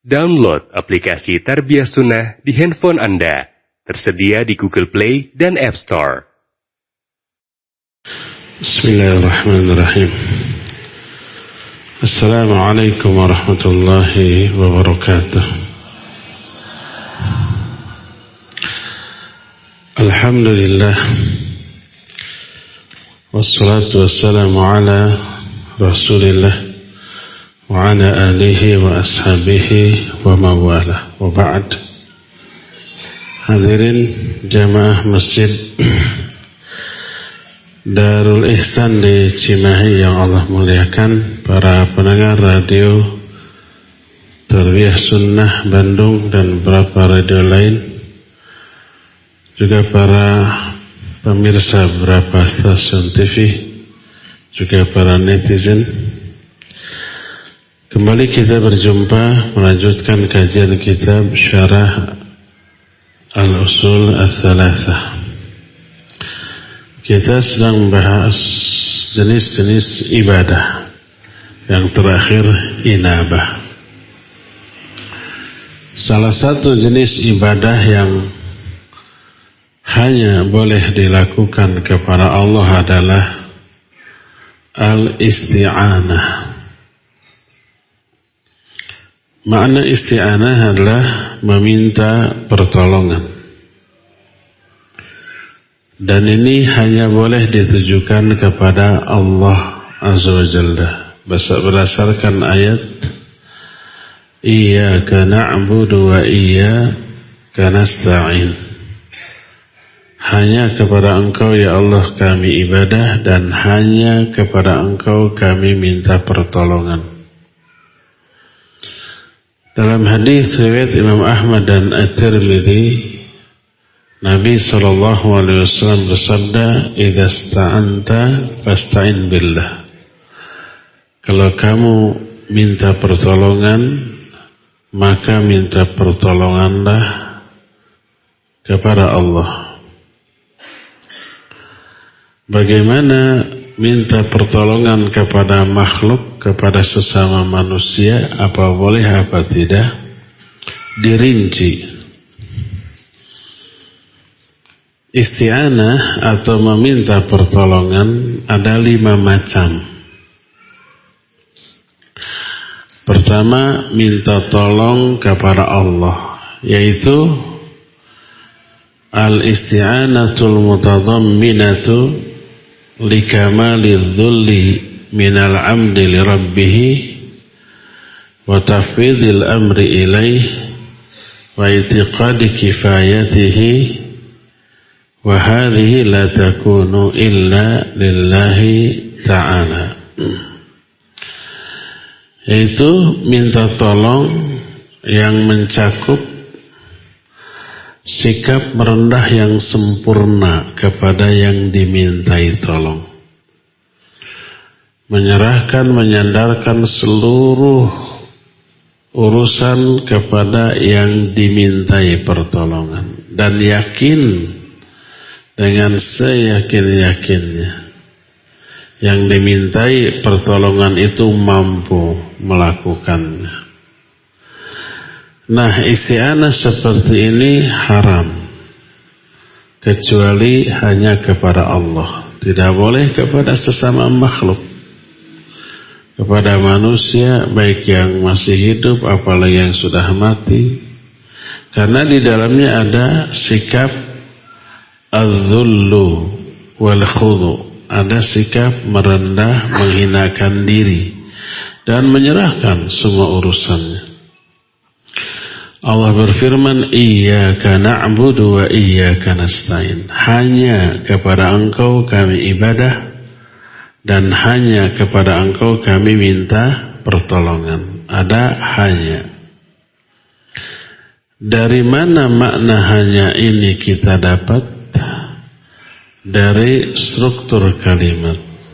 Download aplikasi Tarbiyah Sunnah di handphone Anda. Tersedia di Google Play dan App Store. Bismillahirrahmanirrahim. Assalamualaikum warahmatullahi wabarakatuh. Alhamdulillah. Wassalatu wassalamu ala Rasulillah wa ala alihi wa ashabihi wa mawalah. Wa ba'd. Hadirin jamaah masjid Darul Ihsan di Cimahi yang Allah muliakan, para pendengar radio Tarbiyah Sunnah Bandung dan beberapa radio lain, juga para pemirsa beberapa stasiun TV, juga para netizen. Kembali kita berjumpa melanjutkan kajian kitab Syarah Al-Usul Ats-Tsalatsah. Kita sedang membahas jenis-jenis ibadah. Yang terakhir, inabah. Salah satu jenis ibadah yang hanya boleh dilakukan kepada Allah adalah al-isti'anah. Makna isti'anah adalah meminta pertolongan. Dan ini hanya boleh ditujukan kepada Allah Azza wa Jalla. Berdasarkan ayat, Iyyaka na'budu wa iyyaka nasta'in. Hanya kepada Engkau ya Allah kami ibadah, dan hanya kepada Engkau kami minta pertolongan. Dalam hadis riwayat Imam Ahmad dan At-Tirmidzi, Nabi SAW bersabda, "Idza sta'anta fasta'in billah." Kalau kamu minta pertolongan, maka minta pertolonganlah kepada Allah. Bagaimana minta pertolongan kepada makhluk, kepada sesama manusia, apa boleh apa tidak? Dirinci. Isti'anah atau meminta pertolongan ada 5 macam. Pertama, minta tolong kepada Allah, yaitu al-isti'anatul mutadhamminatu likamalidz dzulli minal 'amdi li rabbih wa tafwidil amri ilaih wa i'tiqadi kifayatihi. Wa hadhihi la takunu illa lillahi ta'ala. Yaitu minta tolong yang mencakup sikap merendah yang sempurna kepada yang dimintai tolong. Menyerahkan, menyandarkan seluruh urusan kepada yang dimintai pertolongan, dan yakin dengan seyakin-yakinnya yang dimintai pertolongan itu mampu melakukannya. Nah, isti'anah seperti ini haram, kecuali hanya kepada Allah. Tidak boleh kepada sesama makhluk, kepada manusia, baik yang masih hidup apalagi yang sudah mati, karena di dalamnya ada sikap az-zullu wal khudu, ada sikap merendah, menghinakan diri, dan menyerahkan semua urusannya. Allah berfirman, Iyyaka na'budu wa iyyaka nasta'in. Hanya kepada Engkau kami ibadah, dan hanya kepada Engkau kami minta pertolongan. Ada hanya. Dari mana makna hanya ini kita dapat? Dari struktur kalimat.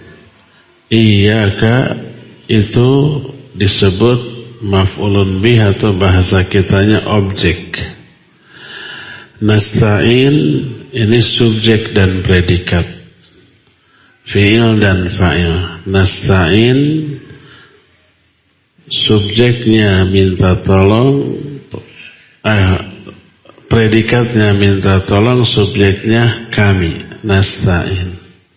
Iyyaka itu disebut maf'ulun bih atau bahasa kitanya objek. Nasta'in ini subjek dan predikat, fi'il dan fa'il. Nasta'in subjeknya minta tolong, predikatnya minta tolong, subjeknya kami, nasta'in.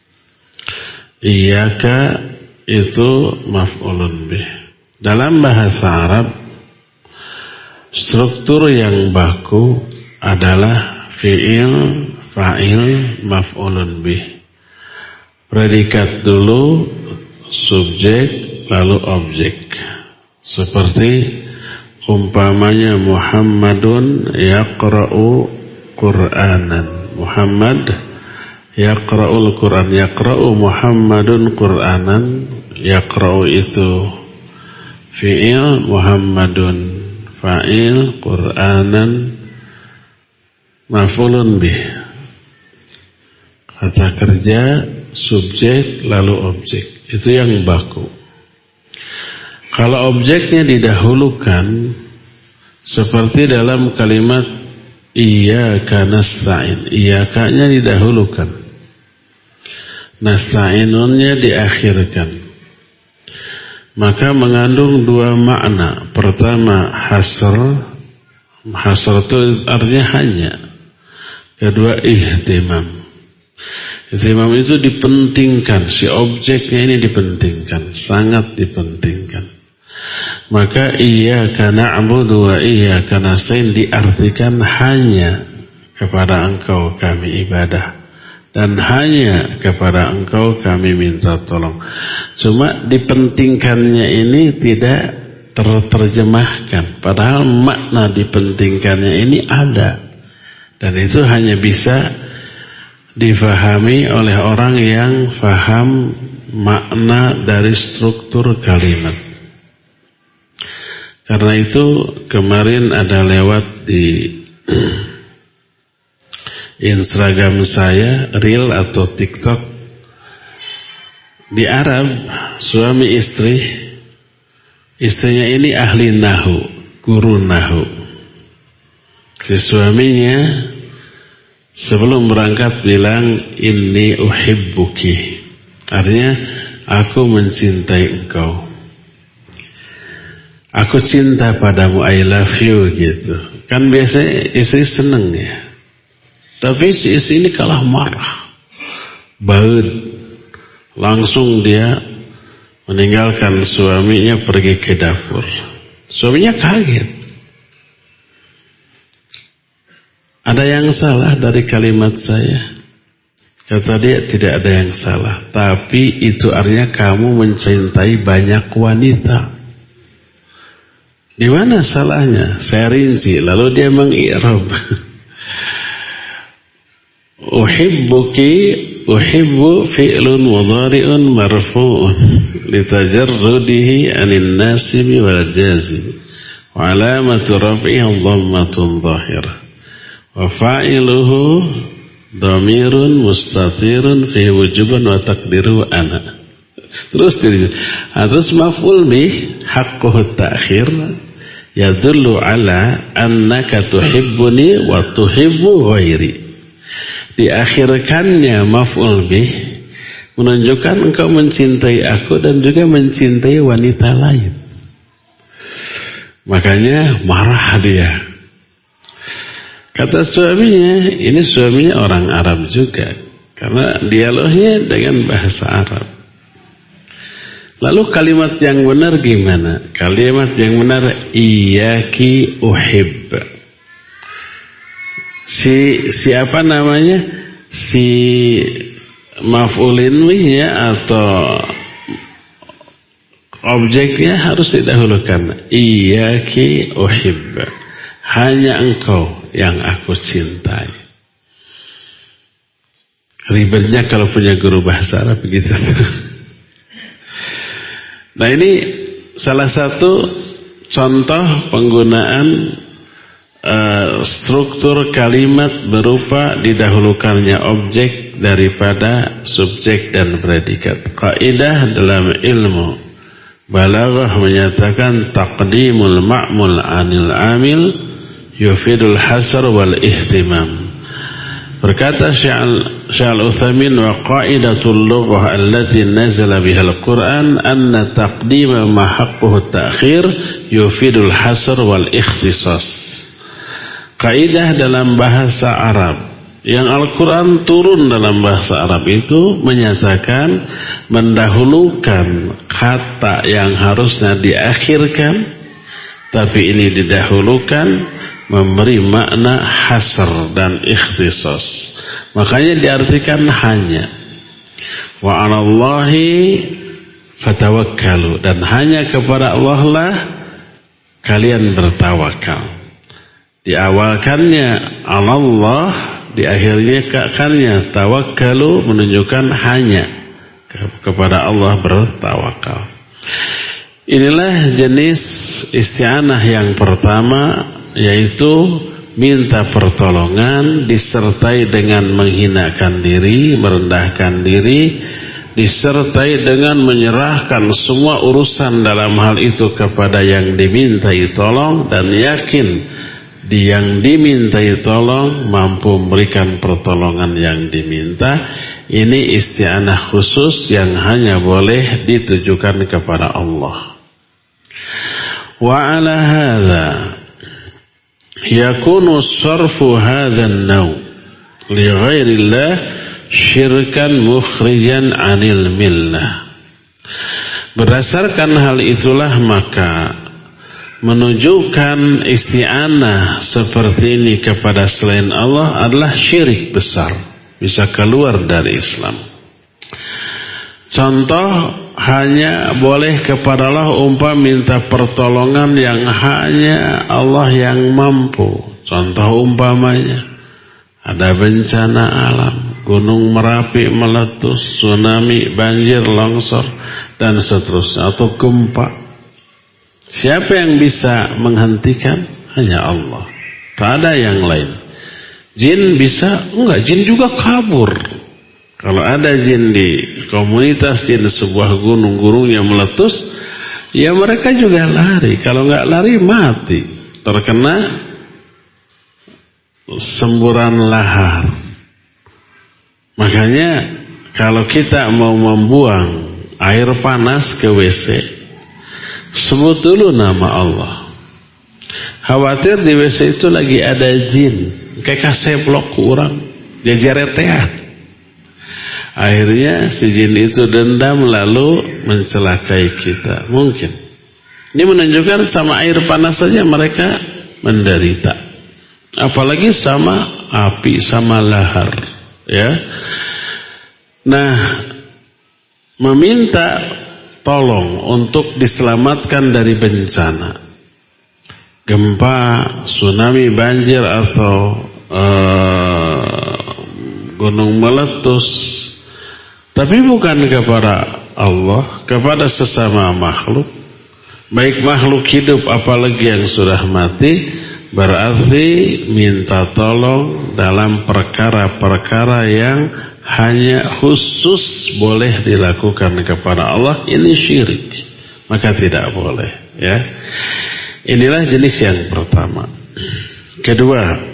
Iyyaka itu maf'ulun bih. Dalam bahasa Arab, struktur yang baku adalah fi'il, fa'il, maf'ulun bih. Predikat dulu, subjek, lalu objek. Seperti umpamanya Muhammadun yaqra'u Qur'anan. Muhammad yaqra'ul Qur'an. Yaqra'u Muhammadun Qur'anan. Yaqra'u itu fi'il, Muhammadun fa'il, Qur'anan maf'ulun bih. Kata kerja, subjek, lalu objek. Itu yang baku. Kalau objeknya didahulukan, seperti dalam kalimat iyyaka nasta'in, iyyaka-nya didahulukan, nasta'inunnya diakhirkan, maka mengandung dua makna. Pertama, hasr itu artinya hanya. Kedua, ihtimam. Ihtimam itu dipentingkan, si objeknya ini dipentingkan, sangat dipentingkan. Maka iyyaka na'budu wa iyyaka nasta'in diartikan hanya kepada engkau kami ibadah dan hanya kepada engkau kami minta tolong. Cuma dipentingkannya ini tidak terjemahkan, padahal makna dipentingkannya ini ada, dan itu hanya bisa difahami oleh orang yang faham makna dari struktur kalimat. Karena itu kemarin ada lewat di Instagram saya, Reel atau TikTok, di Arab suami istri, istrinya ini ahli nahu, guru nahu. Si suaminya sebelum berangkat bilang inni uhibbuki, artinya aku mencintai engkau, aku cinta padamu, I love you gitu. Kan biasanya istri seneng ya. Tapi si istri ini kalah marah, baut, langsung dia meninggalkan suaminya pergi ke dapur. Suaminya kaget. Ada yang salah dari kalimat saya? Kata dia, tidak ada yang salah. Tapi itu artinya kamu mencintai banyak wanita. Di mana salahnya? Saya rinci. Lalu dia mengi'rab. Uhibbuki, uhibbu fi'lun mudhari'un marfu'un litajarrudihi anin nasibi wal jazim. Wa alamatu raf'ihi dhammatun dhahirah. Wa fa'iluhu dhamirun mustatirun fi wujuban wa taqdiru ana. Terus maf'ul bih haqquhu ta'khir yadullu ala annaka tuhibbuni wa tuhibbu ghairi. Diakhirkannya maf'ul bih menunjukkan engkau mencintai aku dan juga mencintai wanita lain. Makanya marah dia. Kata suaminya, ini suaminya orang Arab juga, karena dialognya dengan bahasa Arab. Lalu kalimat yang benar gimana? Kalimat yang benar iyyaki uhib. Siapa namanya? Si maf'ulin bihnya atau objeknya harus didahulukan. Iyyaki uhib. Hanya engkau yang aku cintai. Ribetnya kalau punya guru bahasa Arab begitu. Nah, ini salah satu contoh penggunaan struktur kalimat berupa didahulukannya objek daripada subjek dan predikat. Kaidah dalam ilmu balaghah menyatakan taqdimul ma'mul 'anil 'amil yufidul hasr wal ihtimam. Berkata Syekh Utsaimin wa qaidatul lughah allati nazala bihal Qur'an anna taqdima ma haqquhu ta'khir yufidul hasr wal ikhtisas. Kaidah dalam bahasa Arab yang Al-Quran turun dalam bahasa Arab itu menyatakan mendahulukan kata yang harusnya diakhirkan, tapi ini didahulukan, memberi makna hasr dan ikhtisas. Makanya diartikan hanya. Wa 'alallahi fatawakkalu, dan hanya kepada Allah lah kalian bertawakal. Diawalkannya Allah, di akhirnya kannya tawakkalu, menunjukkan hanya kepada Allah bertawakal. Inilah jenis isti'anah yang pertama, yaitu minta pertolongan disertai dengan menghinakan diri, merendahkan diri, disertai dengan menyerahkan semua urusan dalam hal itu kepada yang dimintai tolong, dan yakin yang dimintai tolong mampu memberikan pertolongan yang diminta. Ini isti'anah khusus yang hanya boleh ditujukan kepada Allah. Wa ala hadza yakunu sarfu hadzal naw li ghairillah syirkan mukhrijan 'anil millah. Berdasarkan hal itulah maka menunjukkan isti'anah seperti ini kepada selain Allah adalah syirik besar, bisa keluar dari Islam. Contoh, hanya boleh kepada Allah umpam minta pertolongan yang hanya Allah yang mampu. Contoh umpamanya ada bencana alam, gunung Merapi meletus, tsunami, banjir, longsor, dan seterusnya, atau gempa. Siapa yang bisa menghentikan? Hanya Allah. Tak ada yang lain. Jin bisa? Enggak, jin juga kabur. Kalau ada jin di komunitas jin sebuah gunung yang meletus, ya mereka juga lari. Kalau enggak lari mati, terkena semburan lahar. Makanya kalau kita mau membuang air panas ke WC, sebut dulu nama Allah. Khawatir di WC itu lagi ada jin, kayak kaseblok kurang, jajaretean. Akhirnya si jin itu dendam lalu mencelakai kita. Mungkin ini menunjukkan sama air panas saja mereka menderita, apalagi sama api, sama lahar, ya. Nah, meminta tolong untuk diselamatkan dari bencana, gempa, tsunami, banjir, atau gunung meletus, tapi bukan kepada Allah, kepada sesama makhluk, baik makhluk hidup apalagi yang sudah mati, berarti minta tolong dalam perkara-perkara yang hanya khusus boleh dilakukan kepada Allah. Ini syirik, maka tidak boleh, ya. Inilah jenis yang pertama. Kedua,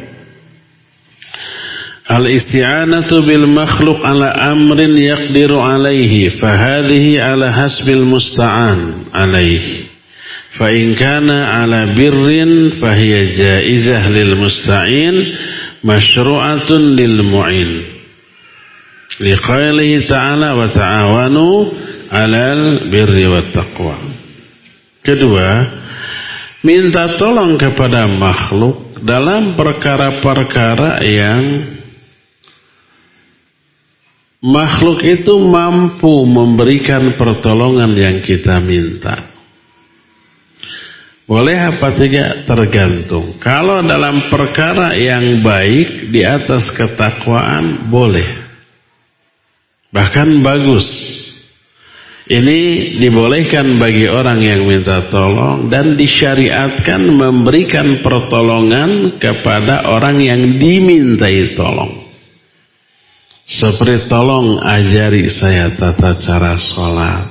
al-isti'anatu bil makhluk ala amrin yaqdiru alaihi, fahadhihi ala hasbil musta'an alaihi. Fa in kana ala birrin fahiya jaizah lil musta'in masyru'atun lil mu'in. Liqaulihi ta'ala wa ta'awanu 'alal birri wat taqwa. Kedua, minta tolong kepada makhluk dalam perkara-perkara yang makhluk itu mampu memberikan pertolongan yang kita minta. Boleh apa tidak? Tergantung. Kalau dalam perkara yang baik di atas ketakwaan, boleh. Bahkan bagus. Ini dibolehkan bagi orang yang minta tolong, dan disyariatkan memberikan pertolongan kepada orang yang dimintai tolong. Seperti tolong ajari saya tata cara sholat.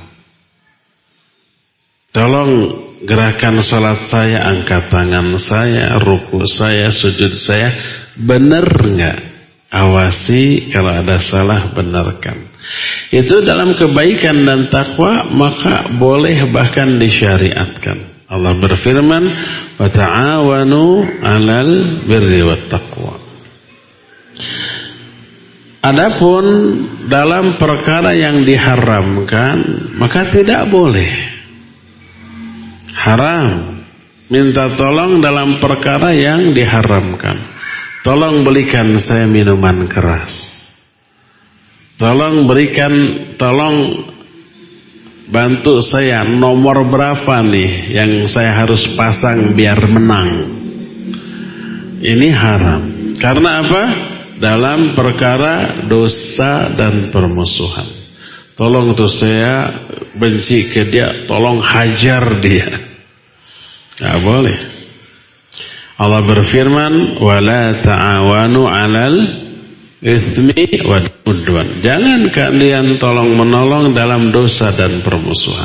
Tolong gerakan sholat saya, angkat tangan saya, ruku saya, sujud saya, benar enggak? Awasi, kalau ada salah benarkan. Itu dalam kebaikan dan takwa, maka boleh bahkan disyariatkan. Allah berfirman, wa ta'awanu 'alal birri wat taqwa. Adapun dalam perkara yang diharamkan, maka tidak boleh. Haram minta tolong dalam perkara yang diharamkan. Tolong belikan saya minuman keras. Tolong bantu saya nomor berapa nih yang saya harus pasang biar menang. Ini haram. Karena apa? Dalam perkara dosa dan permusuhan. Tolong tuh saya benci ke dia, tolong hajar dia. Nggak boleh. Allah berfirman, wala ta'awanu 'alal itsmi wal 'udwan. Jangan kalian tolong menolong dalam dosa dan permusuhan.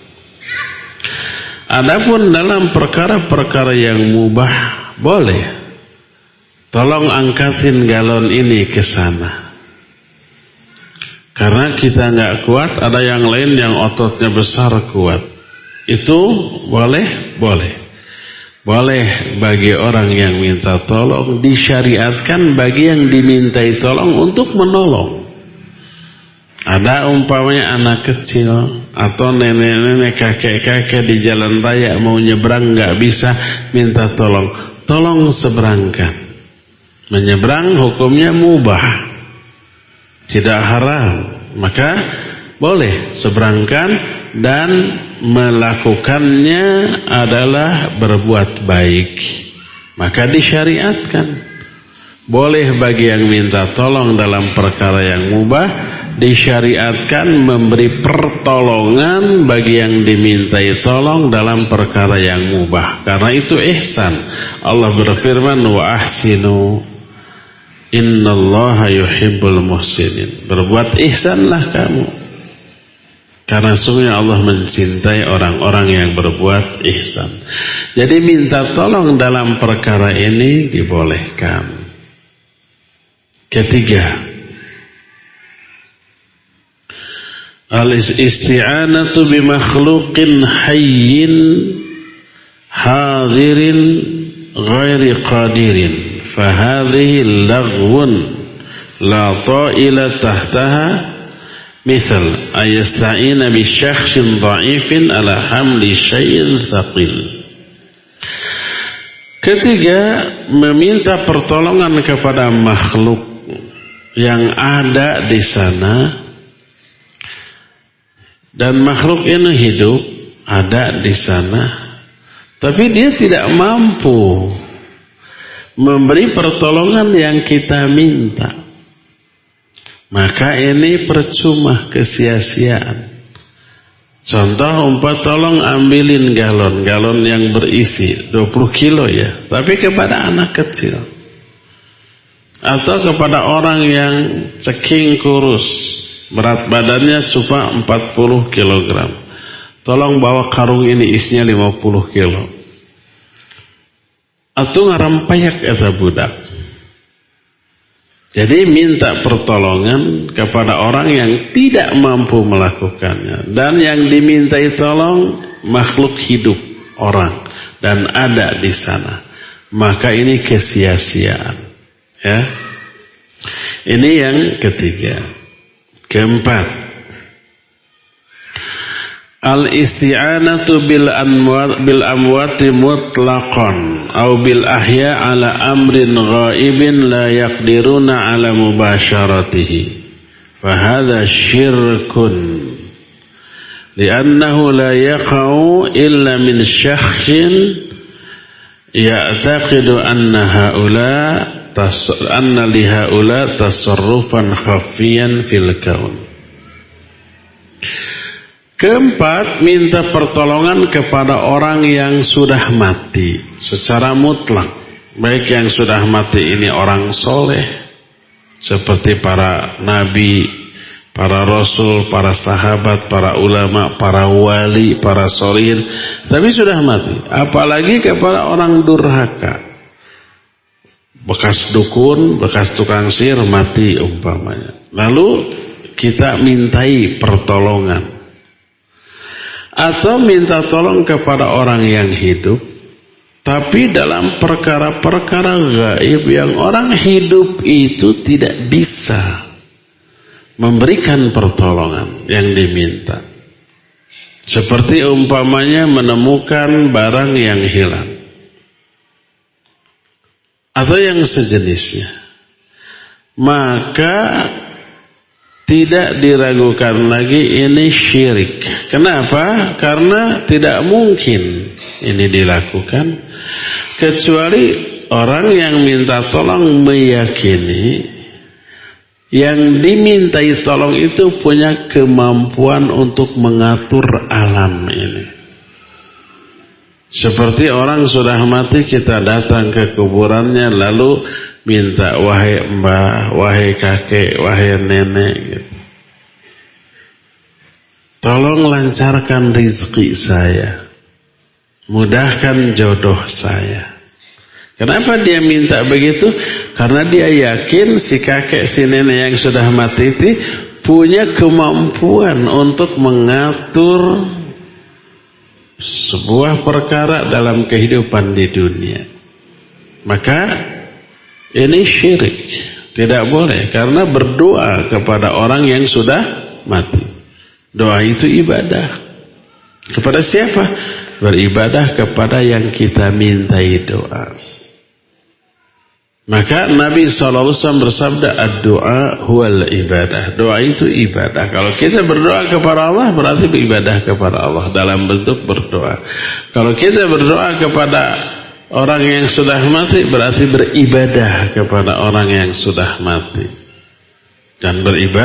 Adapun dalam perkara-perkara yang mubah, boleh. Tolong angkatin galon ini ke sana. Karena kita nggak kuat, ada yang lain yang ototnya besar kuat. Itu boleh, boleh. Boleh bagi orang yang minta tolong, disyariatkan bagi yang dimintai tolong untuk menolong. Ada umpamanya anak kecil atau nenek-nenek, kakek-kakek di jalan raya mau nyebrang nggak bisa, minta tolong. Tolong seberangkan. Menyeberang hukumnya mubah, tidak haram. Maka boleh seberangkan, dan melakukannya adalah berbuat baik, maka disyariatkan. Boleh bagi yang minta tolong dalam perkara yang mubah, disyariatkan memberi pertolongan bagi yang dimintai tolong dalam perkara yang mubah, karena itu ihsan. Allah berfirman, wa ahsinu innallaha yuhibbul muhsinin. Berbuat ihsanlah kamu, karena sungguhnya Allah mencintai orang-orang yang berbuat ihsan. Jadi minta tolong dalam perkara ini dibolehkan. Ketiga, al-isti'anatu bi makhluqin hayyin hadirin ghairi qadirin. Fahadhihi laghwun la ta'ila tahtaha. Misal ayasta'ina bi syakhsin dha'ifin ala hamli syai'in thaqil. Ketiga, meminta pertolongan kepada makhluk yang ada di sana, dan makhluk ini hidup ada di sana, tapi dia tidak mampu memberi pertolongan yang kita minta. Maka ini percuma, kesia-siaan. Contoh, tolong ambilin galon yang berisi 20 kilo ya, tapi kepada anak kecil. Atau kepada orang yang ceking kurus, berat badannya cuma 40 kilogram. Tolong bawa karung ini isinya 50 kilo. Atau ngarampayak eta budak. Jadi minta pertolongan kepada orang yang tidak mampu melakukannya, dan yang dimintai tolong makhluk hidup, orang, dan ada di sana. Maka ini kesia-siaan. Ya. Ini yang ketiga. Keempat, al-isti'anatu bil amwati mutlaqan aw bil ahya ala amrin ghaibin la yaqdiruna ala mubasharatihi, fahadha syirkun li'annahu la yaqa'u illa min syakhsin ya'taqidu anna lihaula tasarrufan khafiyan fil kaun. Keempat, minta pertolongan kepada orang yang sudah mati secara mutlak. Baik yang sudah mati ini orang soleh, seperti para nabi, para rasul, para sahabat, para ulama, para wali, para sholihin, tapi sudah mati. Apalagi kepada orang durhaka, bekas dukun, bekas tukang sihir mati umpamanya. Lalu kita mintai pertolongan. Atau minta tolong kepada orang yang hidup, tapi dalam perkara-perkara gaib yang orang hidup itu tidak bisa memberikan pertolongan yang diminta. Seperti umpamanya menemukan barang yang hilang atau yang sejenisnya, maka tidak diragukan lagi ini syirik. Kenapa? Karena tidak mungkin ini dilakukan kecuali orang yang minta tolong meyakini yang dimintai tolong itu punya kemampuan untuk mengatur alam ini. Seperti orang sudah mati, kita datang ke kuburannya lalu minta, wahai mbah, wahai kakek, wahai nenek gitu, tolong lancarkan rezeki saya, mudahkan jodoh saya. Kenapa dia minta begitu? Karena dia yakin si kakek, si nenek yang sudah mati itu punya kemampuan untuk mengatur sebuah perkara dalam kehidupan di dunia. Maka ini syirik, tidak boleh, karena berdoa kepada orang yang sudah mati. Doa itu ibadah. Kepada siapa? Beribadah kepada yang kita mintai doa. Maka Nabi SAW bersabda, ad-doa huwal ibadah. Doa itu ibadah. Kalau kita berdoa kepada Allah, berarti beribadah kepada Allah dalam bentuk berdoa. Kalau kita berdoa kepada orang yang sudah mati, berarti beribadah kepada orang yang sudah mati. Dan beribadah